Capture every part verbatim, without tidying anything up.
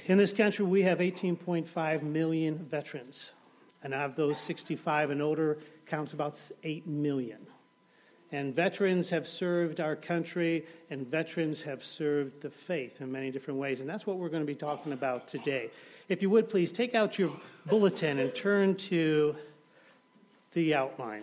In this country, we have eighteen point five million veterans, and of those sixty-five and older counts about eight million. And veterans have served our country, and veterans have served the faith in many different ways, and that's what we're going to be talking about today. If you would, please take out your bulletin and turn to the outline.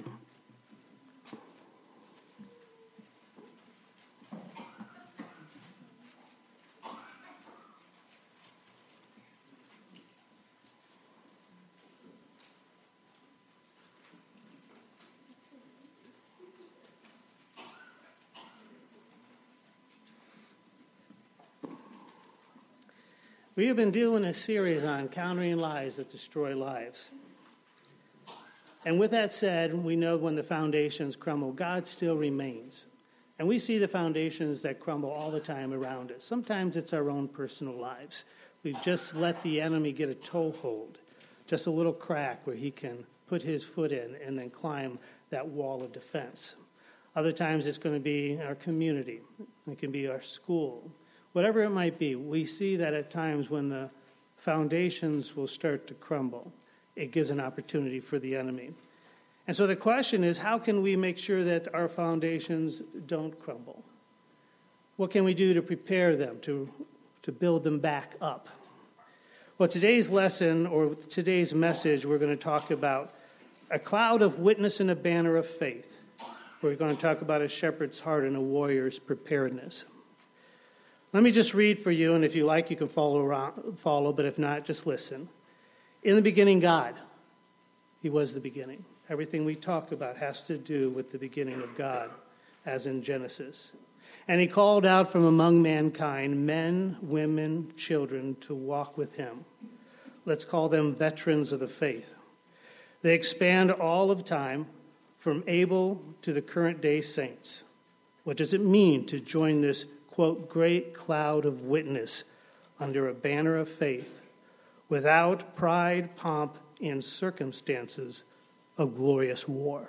We have been doing a series on countering lies that destroy lives. And with that said, we know when the foundations crumble, God still remains. And we see the foundations that crumble all the time around us. Sometimes it's our own personal lives. We've just let the enemy get a toehold, just a little crack where he can put his foot in and then climb that wall of defense. Other times it's going to be our community. It can be our school. Whatever it might be, we see that at times when the foundations will start to crumble, it gives an opportunity for the enemy. And so the question is, how can we make sure that our foundations don't crumble? What can we do to prepare them, to, to build them back up? Well, today's lesson, or today's message, we're going to talk about a cloud of witness and a banner of faith. We're going to talk about a shepherd's heart and a warrior's preparedness. Let me just read for you, and if you like, you can follow, around, follow, but if not, just listen. In the beginning, God. He was the beginning. Everything we talk about has to do with the beginning of God, as in Genesis. And he called out from among mankind, men, women, children, to walk with him. Let's call them veterans of the faith. They expand all of time, from Abel to the current day saints. What does it mean to join this, quote, great cloud of witness under a banner of faith, without pride, pomp, and circumstances of glorious war?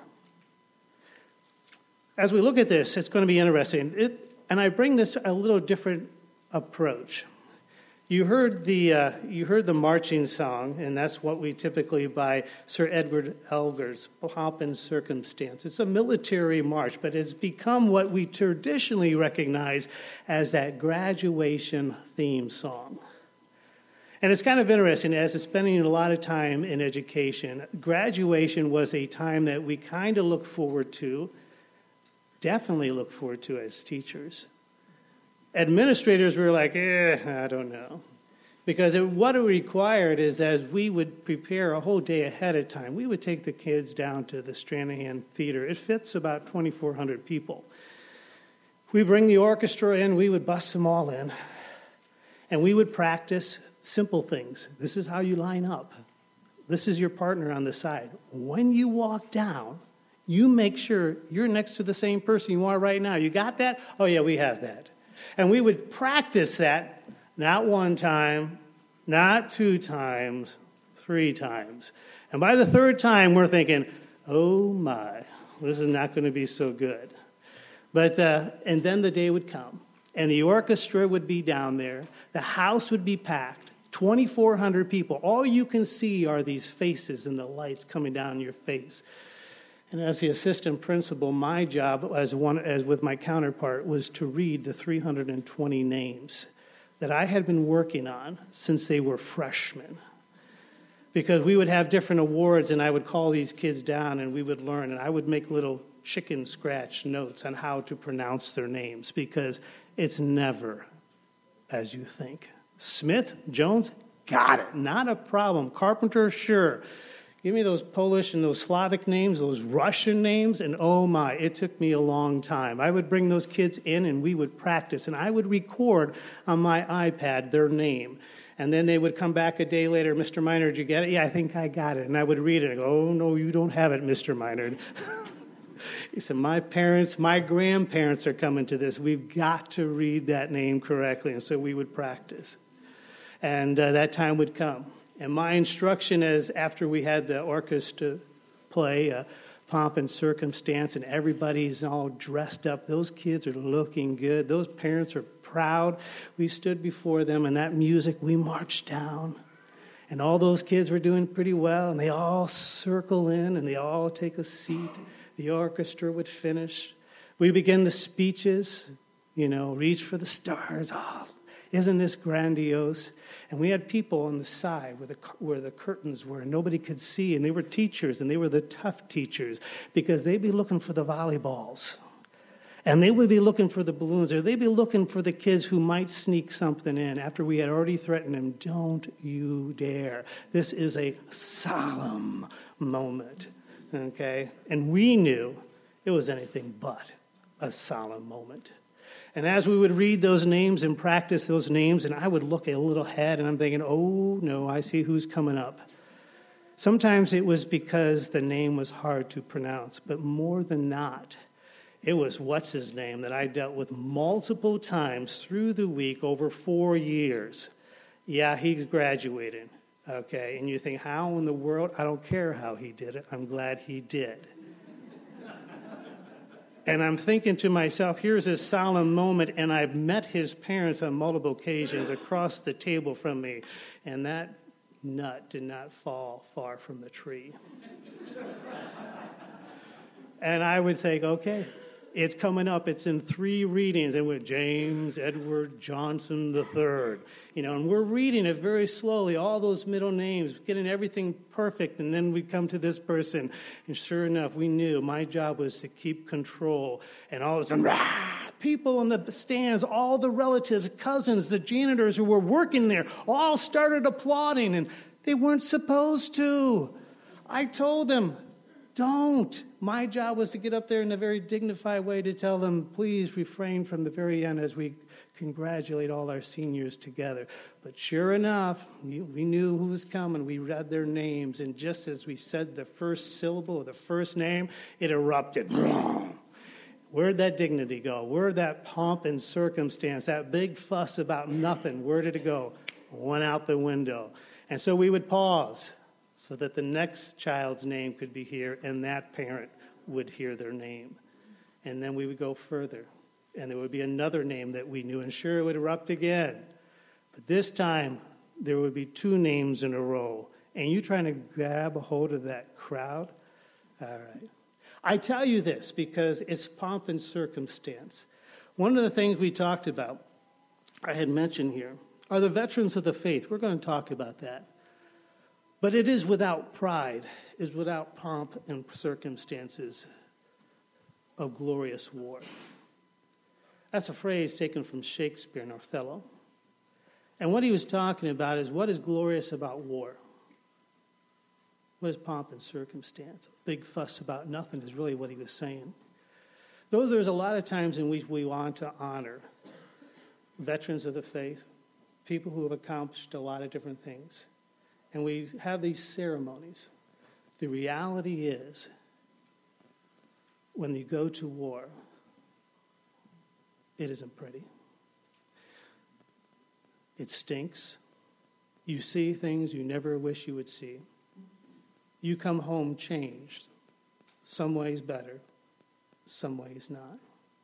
As we look at this, it's going to be interesting. It, and I bring this a little different approach. You heard the uh, you heard the marching song, and that's what we typically by Sir Edward Elgar's Pomp and Circumstance. It's a military march, but it's become what we traditionally recognize as that graduation theme song. And it's kind of interesting, as I'm spending a lot of time in education, graduation was a time that we kind of look forward to, definitely look forward to as teachers. Administrators were like, eh, I don't know. Because it, what it required is, as we would prepare a whole day ahead of time, we would take the kids down to the Stranahan Theater. It fits about twenty-four hundred people. We bring the orchestra in, we would bust them all in, and we would practice simple things. This is how you line up. This is your partner on the side. When you walk down, you make sure you're next to the same person you are right now. You got that? Oh, yeah, we have that. And we would practice that not one time, not two times, three times. And by the third time, we're thinking, oh my, this is not going to be so good. But uh, and then the day would come, and the orchestra would be down there. The house would be packed, twenty-four hundred people. All you can see are these faces and the lights coming down your face. And as the assistant principal, my job, as one as with my counterpart, was to read the three hundred twenty names that I had been working on since they were freshmen. Because we would have different awards, and I would call these kids down, and we would learn, and I would make little chicken scratch notes on how to pronounce their names, because it's never as you think. Smith, Jones, got it. Not a problem. Carpenter, sure. Give me those Polish and those Slavic names, those Russian names, and oh my, it took me a long time. I would bring those kids in and we would practice, and I would record on my iPad their name. And then they would come back a day later, Mister Minard, did you get it? Yeah, I think I got it. And I would read it and go, oh no, you don't have it, Mister Minard. He said, my parents, my grandparents are coming to this. We've got to read that name correctly. And so we would practice. And uh, that time would come. And my instruction is, after we had the orchestra play, uh, pomp and circumstance, and everybody's all dressed up. Those kids are looking good. Those parents are proud. We stood before them, and that music, we marched down. And all those kids were doing pretty well, and they all circle in, and they all take a seat. The orchestra would finish. We begin the speeches, you know, reach for the stars. Oh, isn't this grandiose? And we had people on the side where the, where the curtains were, and nobody could see, and they were teachers, and they were the tough teachers, because they'd be looking for the volleyballs. And they would be looking for the balloons, or they'd be looking for the kids who might sneak something in after we had already threatened them. Don't you dare. This is a solemn moment, okay? And we knew it was anything but a solemn moment. And as we would read those names and practice those names, and I would look a little ahead, and I'm thinking, oh, no, I see who's coming up. Sometimes it was because the name was hard to pronounce, but more than not, it was what's his name that I dealt with multiple times through the week over four years. Yeah, he's graduating, okay? And you think, how in the world? I don't care how he did it. I'm glad he did. And I'm thinking to myself, here's this solemn moment, and I've met his parents on multiple occasions across the table from me, and that nut did not fall far from the tree. And I would think, okay, it's coming up. It's in three readings, and with James Edward Johnson the third. You know, and we're reading it very slowly, all those middle names, getting everything perfect, and then we come to this person, and sure enough, we knew my job was to keep control, and all of a sudden, rah, people in the stands, all the relatives, cousins, the janitors who were working there, all started applauding, and they weren't supposed to. I told them, don't. My job was to get up there in a very dignified way to tell them, please refrain from the very end as we congratulate all our seniors together. But sure enough, we knew who was coming. We read their names, and just as we said the first syllable of the first name, it erupted. Where'd that dignity go? Where'd that pomp and circumstance, that big fuss about nothing, where did it go? Went out the window. And so we would pause, so that the next child's name could be here, and that parent would hear their name. And then we would go further, and there would be another name that we knew, and sure, it would erupt again. But this time, there would be two names in a row, and you trying to grab a hold of that crowd? All right. I tell you this because it's pomp and circumstance. One of the things we talked about, I had mentioned here, are the veterans of the faith. We're going to talk about that. But it is without pride, is without pomp and circumstances of glorious war. That's a phrase taken from Shakespeare in Othello. And what he was talking about is what is glorious about war? What is pomp and circumstance? A big fuss about nothing is really what he was saying. Though there's a lot of times in which we want to honor veterans of the faith, people who have accomplished a lot of different things. And we have these ceremonies. The reality is, when you go to war, it isn't pretty. It stinks. You see things you never wish you would see. You come home changed. Some ways better, some ways not.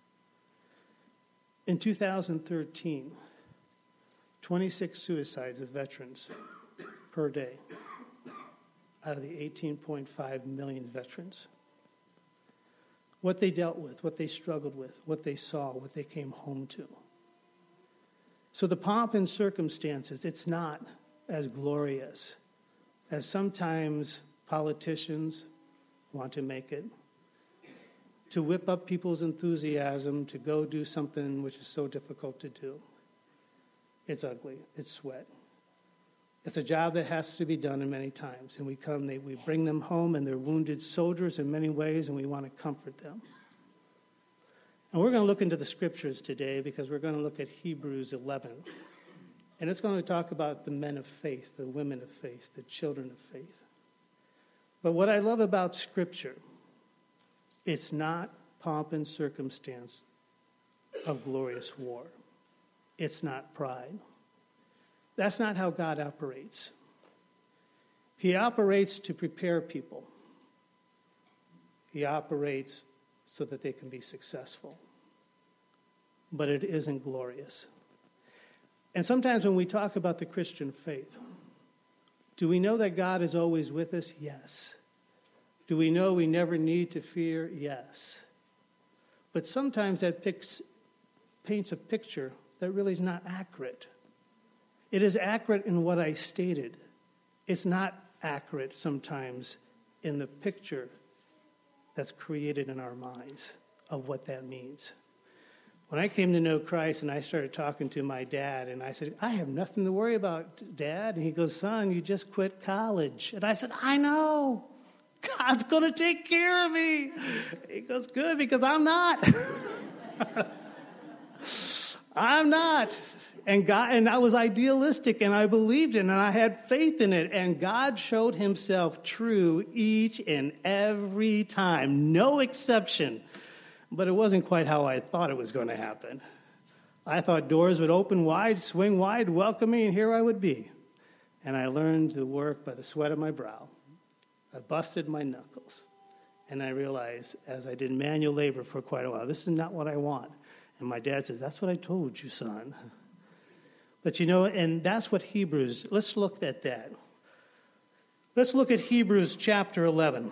In two thousand thirteen, twenty-six suicides of veterans per day out of the eighteen point five million veterans. What they dealt with, what they struggled with, what they saw, what they came home to. So the pomp and circumstances, it's not as glorious as sometimes politicians want to make it, to whip up people's enthusiasm to go do something which is so difficult to do. It's ugly, it's sweat. It's a job that has to be done in many times. And we come, they, we bring them home, and they're wounded soldiers in many ways, and we want to comfort them. And we're going to look into the scriptures today because we're going to look at Hebrews eleven. And it's going to talk about the men of faith, the women of faith, the children of faith. But what I love about Scripture, it's not pomp and circumstance of glorious war. It's not pride. That's not how God operates. He operates to prepare people. He operates so that they can be successful. But it isn't glorious. And sometimes when we talk about the Christian faith, do we know that God is always with us? Yes. Do we know we never need to fear? Yes. But sometimes that picks, paints a picture that really is not accurate. It is accurate in what I stated. It's not accurate sometimes in the picture that's created in our minds of what that means. When I came to know Christ and I started talking to my dad, and I said, I have nothing to worry about, Dad. And he goes, son, you just quit college. And I said, I know. God's going to take care of me. He goes, good, because I'm not. I'm not. And God, and I was idealistic, and I believed it, and I had faith in it. And God showed himself true each and every time, no exception. But it wasn't quite how I thought it was going to happen. I thought doors would open wide, swing wide, welcome me, and here I would be. And I learned to work by the sweat of my brow. I busted my knuckles. And I realized, as I did manual labor for quite a while, this is not what I want. And my dad says, that's what I told you, son. But you know, and that's what Hebrews, let's look at that. Let's look at Hebrews chapter eleven.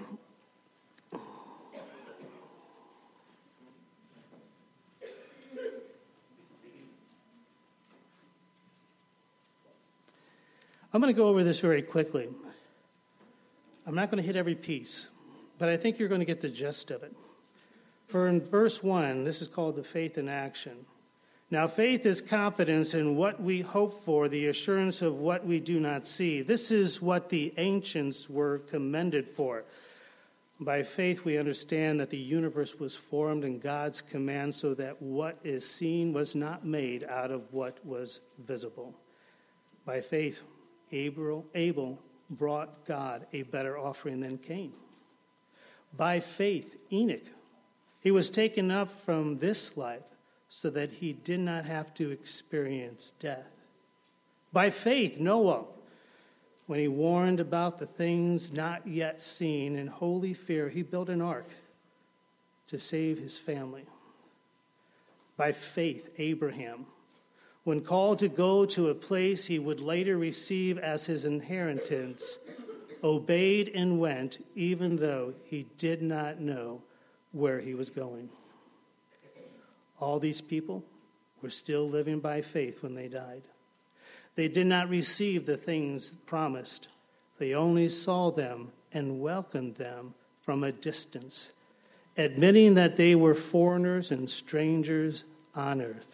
I'm going to go over this very quickly. I'm not going to hit every piece, but I think you're going to get the gist of it. For in verse one, this is called the faith in action. Now, faith is confidence in what we hope for, the assurance of what we do not see. This is what the ancients were commended for. By faith, we understand that the universe was formed in God's command so that what is seen was not made out of what was visible. By faith, Abel, Abel brought God a better offering than Cain. By faith, Enoch, he was taken up from this life so that he did not have to experience death. By faith, Noah, when he warned about the things not yet seen, in holy fear, he built an ark to save his family. By faith, Abraham, when called to go to a place he would later receive as his inheritance, obeyed and went, even though he did not know where he was going. All these people were still living by faith when they died. They did not receive the things promised. They only saw them and welcomed them from a distance, admitting that they were foreigners and strangers on earth.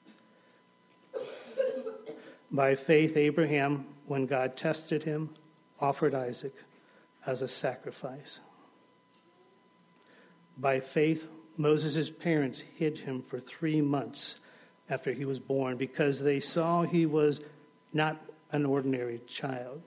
By faith, Abraham, when God tested him, offered Isaac as a sacrifice. By faith, Moses' parents hid him for three months after he was born because they saw he was not an ordinary child.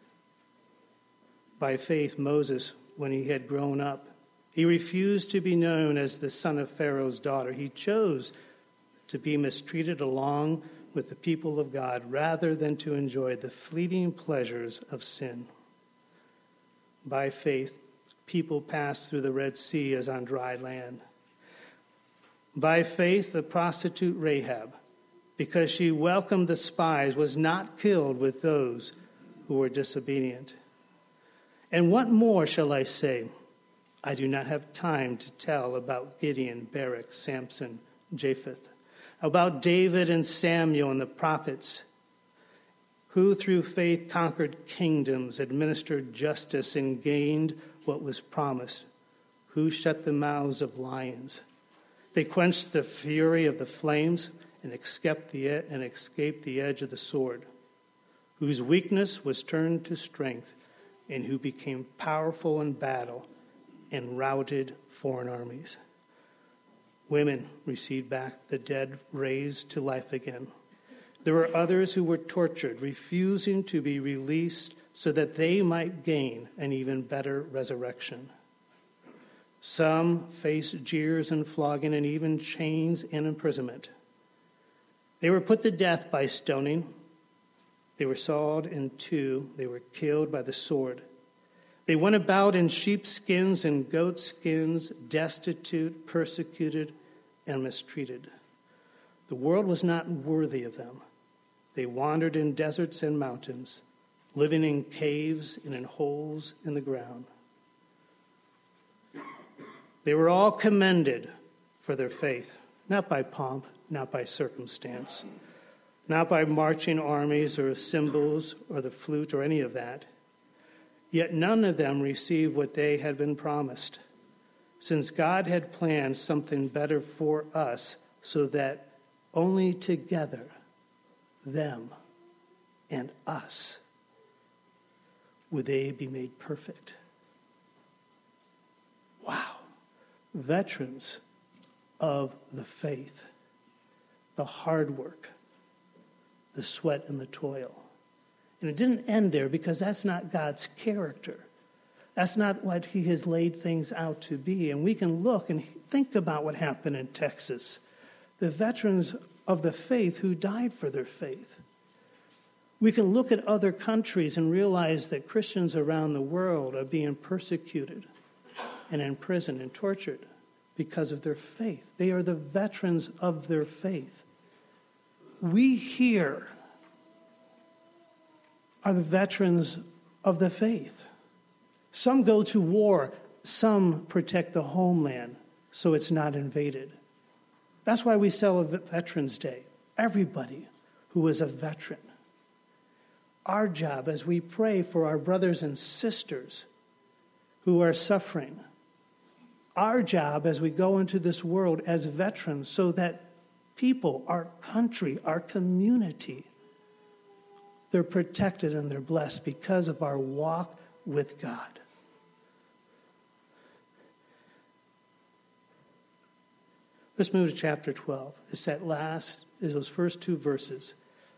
By faith, Moses, when he had grown up, he refused to be known as the son of Pharaoh's daughter. He chose to be mistreated along with the people of God rather than to enjoy the fleeting pleasures of sin. By faith, people passed through the Red Sea as on dry land. By faith, the prostitute Rahab, because she welcomed the spies, was not killed with those who were disobedient. And what more shall I say? I do not have time to tell about Gideon, Barak, Samson, Jephthah, about David and Samuel and the prophets, who through faith conquered kingdoms, administered justice, and gained what was promised, who shut the mouths of lions. They quenched the fury of the flames and escaped the, and escaped the edge of the sword, whose weakness was turned to strength, and who became powerful in battle and routed foreign armies. Women received back the dead raised to life again. There were others who were tortured, refusing to be released so that they might gain an even better resurrection. Some faced jeers and flogging and even chains and imprisonment. They were put to death by stoning. They were sawed in two. They were killed by the sword. They went about in sheepskins and goatskins, destitute, persecuted, and mistreated. The world was not worthy of them. They wandered in deserts and mountains, living in caves and in holes in the ground. They were all commended for their faith, not by pomp, not by circumstance, not by marching armies or cymbals or the flute or any of that. Yet none of them received what they had been promised, since God had planned something better for us, so that only together, them and us, would they be made perfect. Wow. Veterans of the faith, the hard work, the sweat and the toil. And it didn't end there, because that's not God's character. That's not what he has laid things out to be. And we can look and think about what happened in Texas. The veterans of the faith who died for their faith. We can look at other countries and realize that Christians around the world are being persecuted and imprisoned and tortured because of their faith. They are the veterans of their faith. We here are the veterans of the faith. Some go to war, some protect the homeland so it's not invaded. That's why we celebrate Veterans Day. Everybody who is a veteran. Our job as we pray for our brothers and sisters who are suffering. Our job as we go into this world as veterans, so that people, our country, our community, they're protected and they're blessed because of our walk with God. Let's move to chapter twelve. It's that last, is those first two verses.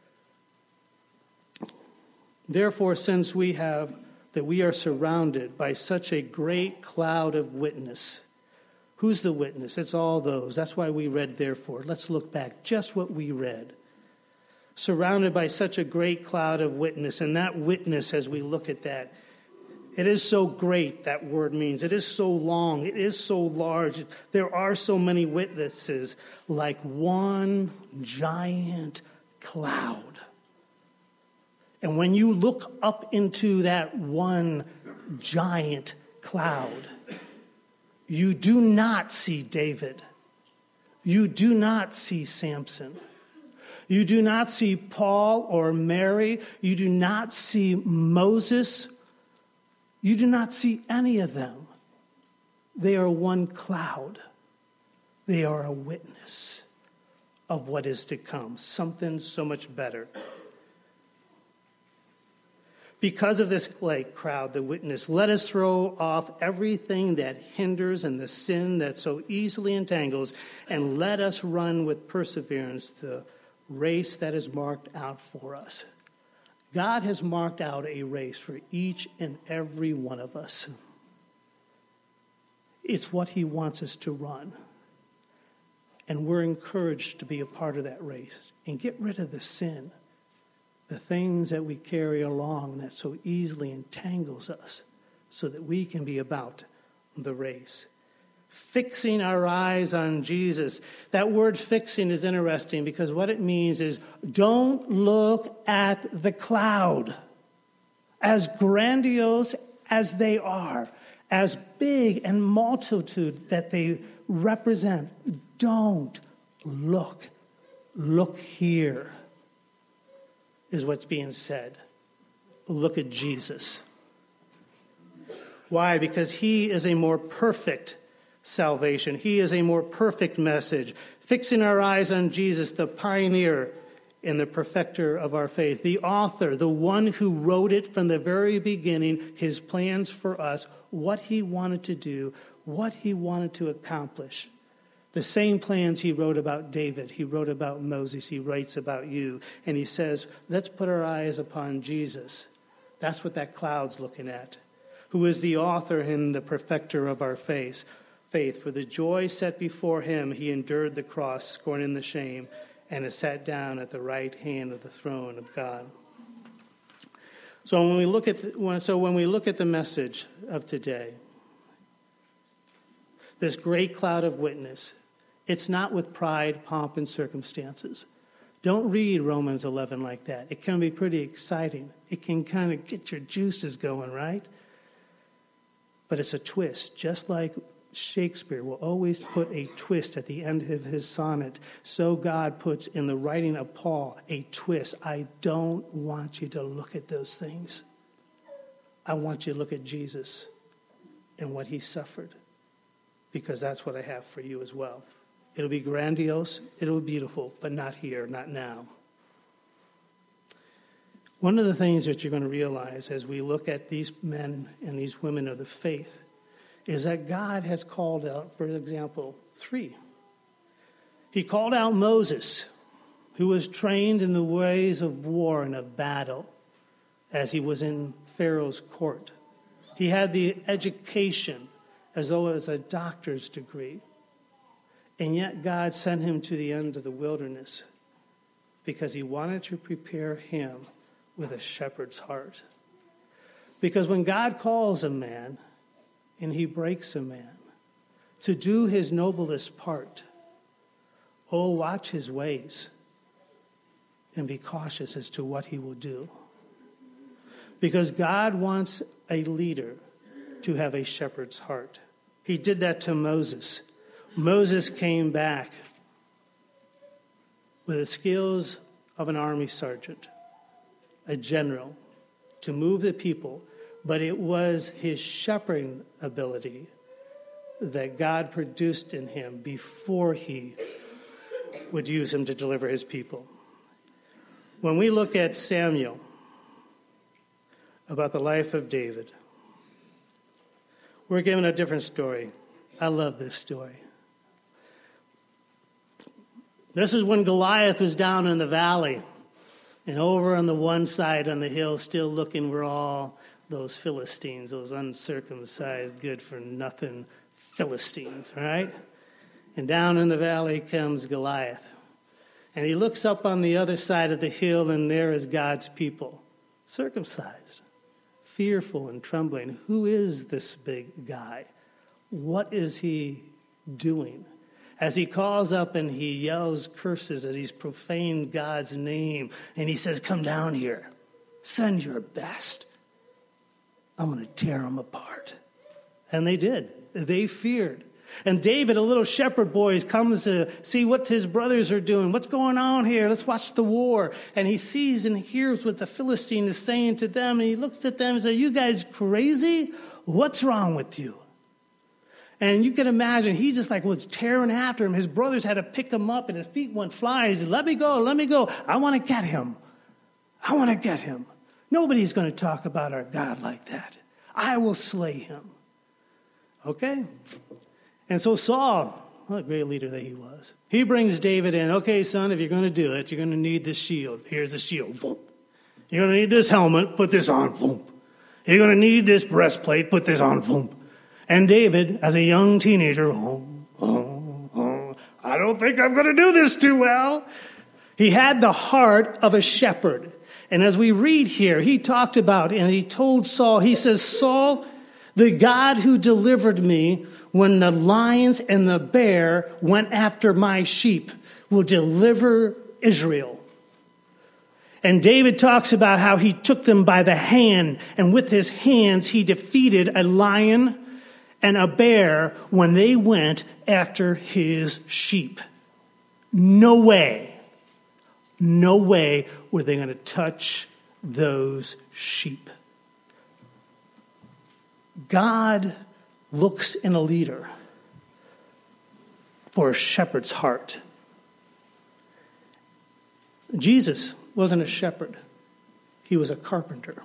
Therefore, since we have, that we are surrounded by such a great cloud of witness. Who's the witness? It's all those. That's why we read therefore. Let's look back just what we read. Surrounded by such a great cloud of witness. And that witness, as we look at that, it is so great, that word means. It is so long. It is so large. There are so many witnesses, like one giant cloud. And when you look up into that one giant cloud, you do not see David. You do not see Samson. You do not see Paul or Mary. You do not see Moses. You do not see any of them. They are one cloud. They are a witness of what is to come, something so much better. Because of this great crowd, the witness, let us throw off everything that hinders and the sin that so easily entangles, and let us run with perseverance the race that is marked out for us. God has marked out a race for each and every one of us. It's what he wants us to run. And we're encouraged to be a part of that race and get rid of the sin, the things that we carry along that so easily entangles us, so that we can be about the race. Fixing our eyes on Jesus. That word fixing is interesting because what it means is don't look at the cloud. As grandiose as they are, as big and multitude that they represent, don't look. Look here is what's being said. Look at Jesus. Why? Because he is a more perfect salvation. He is a more perfect message. Fixing our eyes on Jesus, the pioneer and the perfecter of our faith, the author, the one who wrote it from the very beginning, his plans for us, what he wanted to do, what he wanted to accomplish. The same plans he wrote about David, he wrote about Moses, he writes about you. And he says, let's put our eyes upon Jesus. That's what that cloud's looking at. Who is the author and the perfecter of our faith. Faith. For the joy set before him, he endured the cross, scorning the shame, and has sat down at the right hand of the throne of God. So when we look at the, when, so when we look at the message of today, this great cloud of witness, it's not with pride, pomp, and circumstances. Don't read Romans eleven like that. It can be pretty exciting. It can kind of get your juices going, right? But it's a twist, just like Shakespeare will always put a twist at the end of his sonnet. So God puts in the writing of Paul a twist. I don't want you to look at those things. I want you to look at Jesus and what he suffered, because that's what I have for you as well. It'll be grandiose, it'll be beautiful, but not here, not now. One of the things that you're going to realize as we look at these men and these women of the faith is that God has called out, for example, three. He called out Moses, who was trained in the ways of war and of battle as he was in Pharaoh's court. He had the education as though it was a doctor's degree. And yet God sent him to the end of the wilderness because he wanted to prepare him with a shepherd's heart. Because when God calls a man and he breaks a man to do his noblest part, oh, watch his ways and be cautious as to what he will do. Because God wants a leader to have a shepherd's heart. He did that to Moses. Moses came back with the skills of an army sergeant, a general, to move the people, but it was his shepherding ability that God produced in him before he would use him to deliver his people. When we look at Samuel, about the life of David, we're given a different story. I love this story. This is when Goliath was down in the valley, and over on the one side on the hill, still looking were all those Philistines, those uncircumcised, good-for-nothing Philistines, right? And down in the valley comes Goliath. And he looks up on the other side of the hill, and there is God's people, circumcised, fearful and trembling. Who is this big guy? What is he doing? As he calls up and he yells curses, as he's profaned God's name, and he says, come down here, send your best. I'm going to tear them apart. And they did. They feared. And David, a little shepherd boy, comes to see what his brothers are doing. What's going on here? Let's watch the war. And he sees and hears what the Philistine is saying to them. And he looks at them and says, you guys crazy? What's wrong with you? And you can imagine, he just like was tearing after him. His brothers had to pick him up and his feet went flying. He said, let me go, let me go. I want to get him. I want to get him. Nobody's going to talk about our God like that. I will slay him. Okay? And so Saul, what a great leader that he was, he brings David in. Okay, son, if you're going to do it, you're going to need this shield. Here's the shield. Voom. You're going to need this helmet. Put this on. Voom. You're going to need this breastplate. Put this on. Voom. And David, as a young teenager, oh, oh, oh, I don't think I'm going to do this too well. He had the heart of a shepherd. And as we read here, he talked about, and he told Saul, he says, Saul, the God who delivered me when the lions and the bear went after my sheep will deliver Israel. And David talks about how he took them by the hand, and with his hands he defeated a lion and a bear when they went after his sheep. No way, no way were they going to touch those sheep. God looks in a leader for a shepherd's heart. Jesus wasn't a shepherd. He was a carpenter.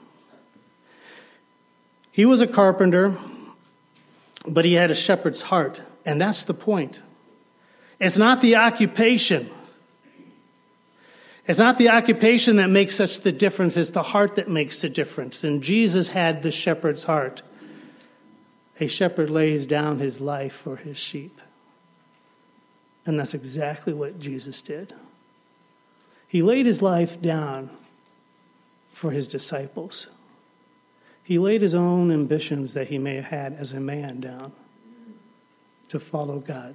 He was a carpenter, but he had a shepherd's heart. And that's the point. It's not the occupation. It's not the occupation that makes such the difference. It's the heart that makes the difference. And Jesus had the shepherd's heart. A shepherd lays down his life for his sheep. And that's exactly what Jesus did. He laid his life down for his disciples. He laid his own ambitions that he may have had as a man down to follow God.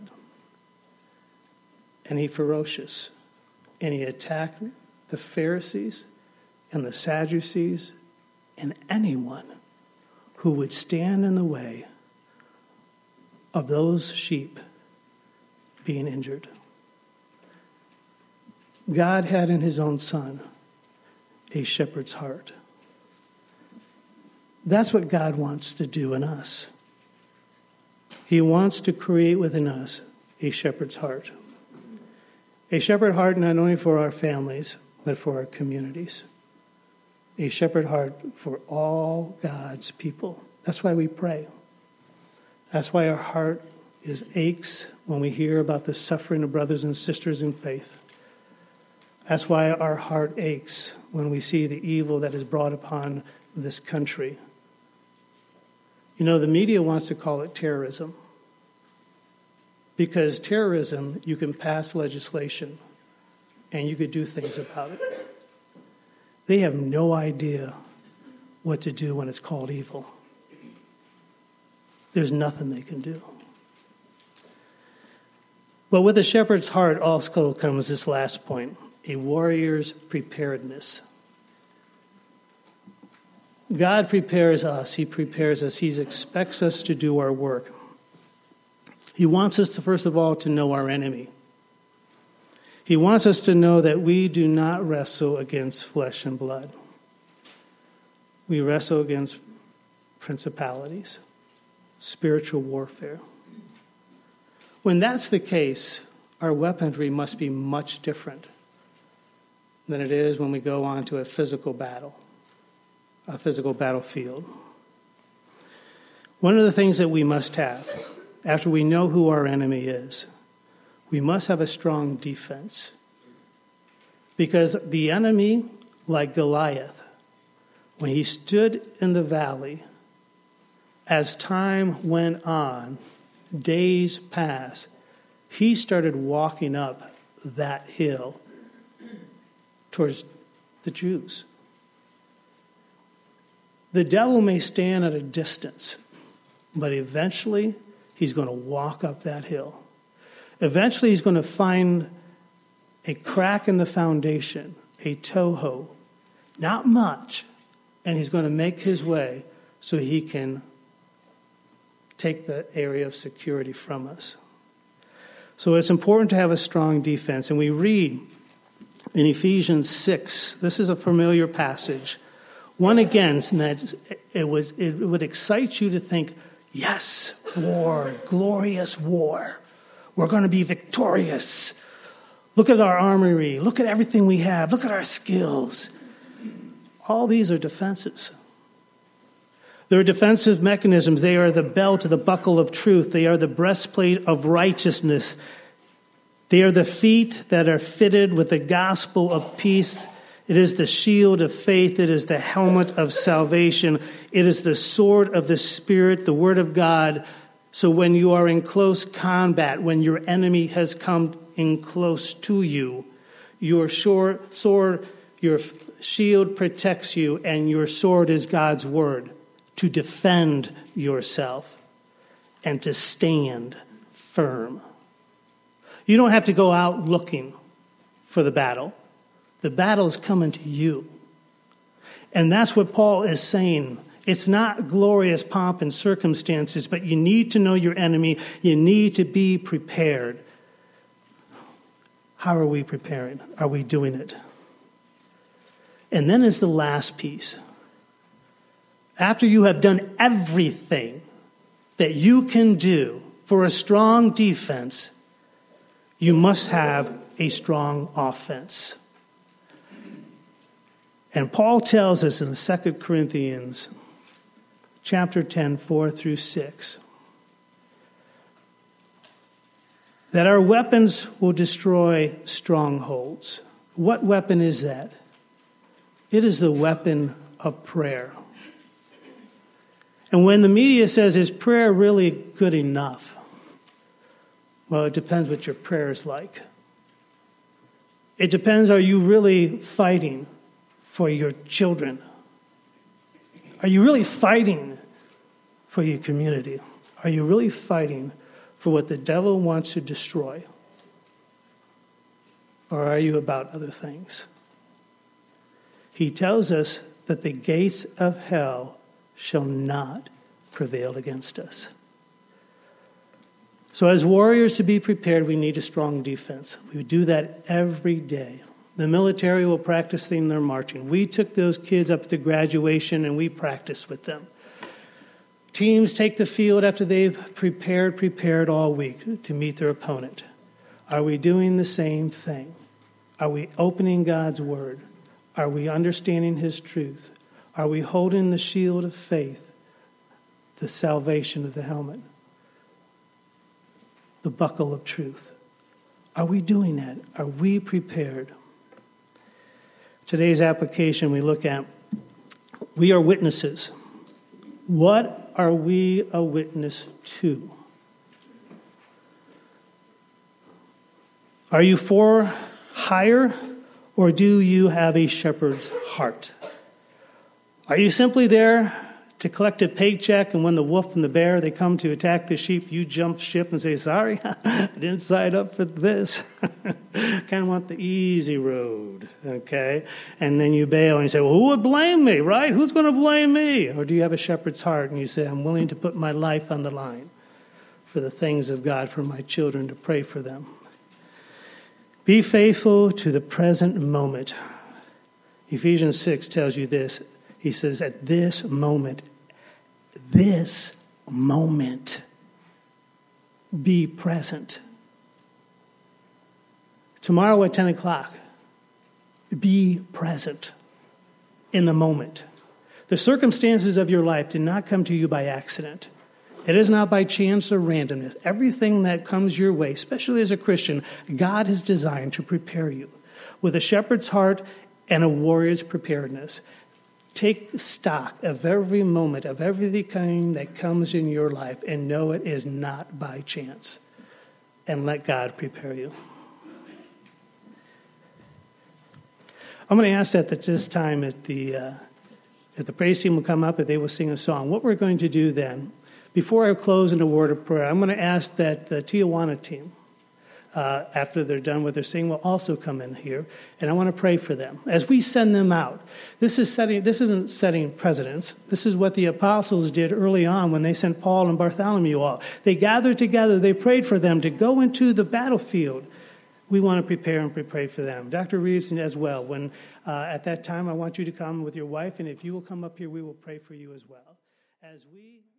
And he ferocious. And he attacked the Pharisees and the Sadducees and anyone who would stand in the way of those sheep being injured. God had in his own Son a shepherd's heart. That's what God wants to do in us. He wants to create within us a shepherd's heart. A shepherd heart not only for our families, but for our communities. A shepherd heart for all God's people. That's why we pray. That's why our heart is aches when we hear about the suffering of brothers and sisters in faith. That's why our heart aches when we see the evil that is brought upon this country. You know, the media wants to call it terrorism. Because terrorism, you can pass legislation and you could do things about it. They have no idea what to do when it's called evil. There's nothing they can do. But with a shepherd's heart also comes this last point, a warrior's preparedness. God prepares us. He prepares us. He expects us to do our work. He wants us to, first of all, to know our enemy. He wants us to know that we do not wrestle against flesh and blood. We wrestle against principalities, spiritual warfare. When that's the case, our weaponry must be much different than it is when we go on to a physical battle, a physical battlefield. One of the things that we must have, after we know who our enemy is, we must have a strong defense. Because the enemy, like Goliath, when he stood in the valley, as time went on, days passed, he started walking up that hill towards the Jews. The devil may stand at a distance, but eventually he's going to walk up that hill. Eventually he's going to find a crack in the foundation, a toho, not much, and he's going to make his way so he can take the area of security from us. So it's important to have a strong defense. And we read in Ephesians six, this is a familiar passage. One again, that it, was, it would excite you to think, yes, war, glorious war. We're going to be victorious. Look at our armory. Look at everything we have. Look at our skills. All these are defenses. They're defensive mechanisms. They are the belt, the buckle of truth. They are the breastplate of righteousness. They are the feet that are fitted with the gospel of peace. It is the shield of faith. It is the helmet of salvation. It is the sword of the Spirit, the word of God. So when you are in close combat, when your enemy has come in close to you, your sword, your shield protects you, and your sword is God's word to defend yourself and to stand firm. You don't have to go out looking for the battle. The battle is coming to you. And that's what Paul is saying. It's not glorious pomp and circumstances, but you need to know your enemy. You need to be prepared. How are we preparing? Are we doing it? And then is the last piece. After you have done everything that you can do for a strong defense, you must have a strong offense. And Paul tells us in Second Corinthians chapter ten, four through six, that our weapons will destroy strongholds. What weapon is that? It is the weapon of prayer. And when the media says, is prayer really good enough? Well, it depends what your prayer is like. It depends, are you really fighting for your children? Are you really fighting for your community? Are you really fighting for what the devil wants to destroy? Or are you about other things? He tells us that the gates of hell shall not prevail against us. So as warriors to be prepared, we need a strong defense. We do that every day. The military will practice in their marching. We took those kids up to graduation and we practiced with them. Teams take the field after they've prepared, prepared all week to meet their opponent. Are we doing the same thing? Are we opening God's word? Are we understanding his truth? Are we holding the shield of faith, the salvation of the helmet, the buckle of truth? Are we doing that? Are we prepared? Today's application we look at, we are witnesses. What are we a witness to? Are you for hire, or do you have a shepherd's heart? Are you simply there to collect a paycheck, and when the wolf and the bear, they come to attack the sheep, you jump ship and say, sorry, I didn't sign up for this. Kind of want the easy road, okay? And then you bail and you say, well, who would blame me, right? Who's going to blame me? Or do you have a shepherd's heart and you say, I'm willing to put my life on the line for the things of God, for my children, to pray for them? Be faithful to the present moment. Ephesians six tells you this. He says, at this moment, this moment, be present. Tomorrow at ten o'clock, be present in the moment. The circumstances of your life did not come to you by accident. It is not by chance or randomness. Everything that comes your way, especially as a Christian, God has designed to prepare you with a shepherd's heart and a warrior's preparedness. Take stock of every moment, of everything that comes in your life, and know it is not by chance. And let God prepare you. I'm going to ask that at this time, at the, uh, at the praise team will come up and they will sing a song. What we're going to do then, before I close in a word of prayer, I'm going to ask that the Tijuana team, Uh, after they're done with their singing, will also come in here, and I want to pray for them as we send them out. This is setting. This isn't setting precedents. This is what the apostles did early on when they sent Paul and Bartholomew out. They gathered together. They prayed for them to go into the battlefield. We want to prepare and pray for them. Doctor Reeves as well. When uh, at that time, I want you to come with your wife, and if you will come up here, we will pray for you as well. As we.